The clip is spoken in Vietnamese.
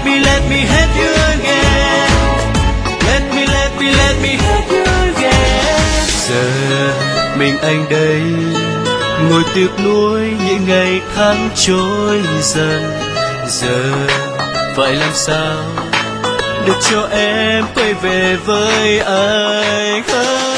let me hate you again. Let me hate you again. Giờ mình anh đây ngồi tiếc nuối những ngày tháng trôi dần. Giờ phải làm sao được cho em quay về với anh.